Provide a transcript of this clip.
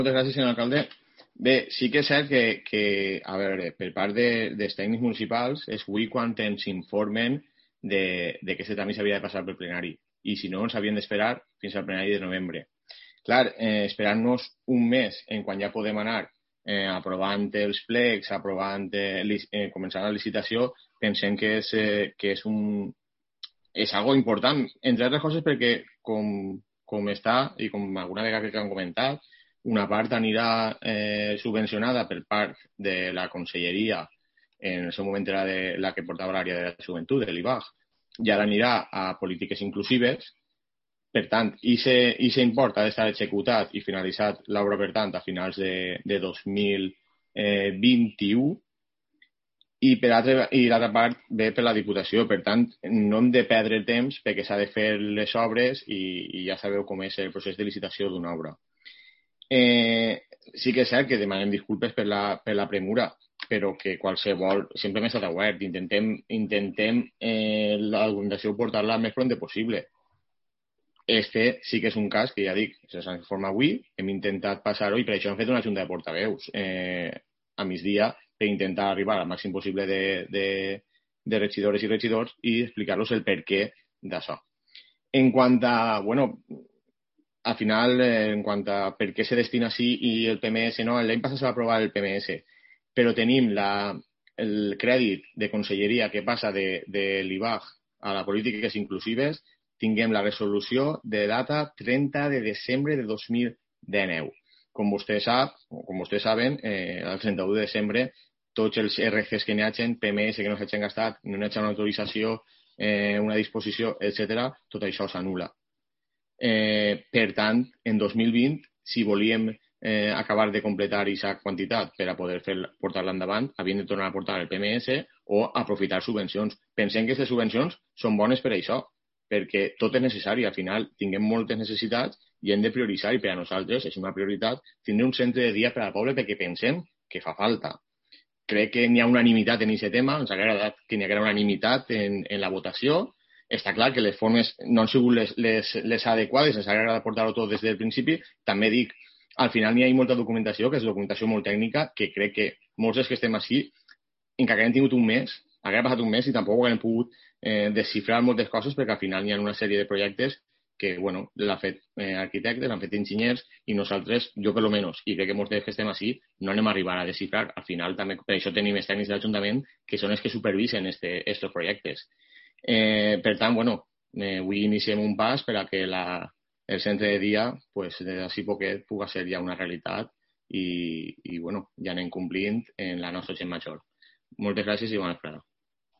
Moltes gràcies, senyor alcalde. Bé, sí que és cert que a veure, per part dels tècnics municipals és avui quan ens informen de que aquest tràmit s'havia de passar pel plenari. I si no, ens havien d'esperar fins al plenari de novembre. Clar, esperant-nos un mes en quan ja podem anar aprovant els plecs, començant la licitació, pensem que és algo important, entre altres coses perquè com està i com alguna vegada que han comentat, una part anirà subvencionada per part de la conselleria, en el seu moment era la que portava l'àrea de la joventut, de l'IBAG, i ara anirà a polítiques inclusives. Per tant, aquest import ha d'estar executat i finalitzat l'obra, per tant, a finals de 2021, i l'altra part ve per la Diputació. Per tant, no hem de perdre temps perquè s'ha de fer les obres i ja sabeu com és el procés de licitació d'una obra. Sí que és cert que demanem disculpes per la premura, però que qualsevol sempre hem estat obert. Intentem la documentació portar-la el més pront possible. Este sí que és un cas que ja dic, s'ha informat avui, hem intentat passar-ho i per això hem fet una junta de portaveus a migdia per intentar arribar al màxim possible de regidores i regidors i explicar-los el perquè d'això. En quant a, al final, en quant a per què se destina sí i el PMS no, l'any passat s'ha aprovat el PMS, però tenim el crèdit de conselleria que passa de l'IBAG a les polítiques inclusives. Tinguem la resolució de data 30 de desembre de 2019. Com vostès saben, el 31 de desembre, tots els RCs que n'hi hagin, PMS que no s'hagin gastat, no n'hi hagi una autorització, una disposició, etc., tot això s'anul·la. Per tant, en 2020, si volíem acabar de completar aquesta quantitat per a poder portar-la endavant, havien de tornar a portar el PMS o aprofitar subvencions. Pensem que aquestes subvencions són bones per això, perquè tot és necessari. Al final tinguem moltes necessitats i hem de prioritzar, i per a nosaltres és una prioritat tindre un centre de dia per al poble perquè pensem que fa falta. Crec que n'hi ha unanimitat en aquest tema, ens ha agradat que n'hi haguera unanimitat en la votació. Està clar que les formes no han sigut les adequades, ens ha agradat portar-ho tot des del principi. També dic, al final n'hi ha molta documentació, que és documentació molt tècnica, que crec que molts dels que estem així, encara que hem tingut un mes, haguera passat un mes i tampoc haguem pogut desxifrar moltes coses, perquè al final hi ha una sèrie de projectes que l'han fet arquitectes, l'han fet enginyers, i nosaltres, jo per lo menos, i crec que molts dels que estem així, no anem a arribar a desxifrar. Al final també per això tenim els tècnics de l'Ajuntament que són els que supervisen estos projectes. Per tant, avui iniciem un pas per a que el centre de dia, d'ací poquet, pugui ser ja una realitat i ja anem complint en la nostra gent major. Moltes gràcies i bona vesprada.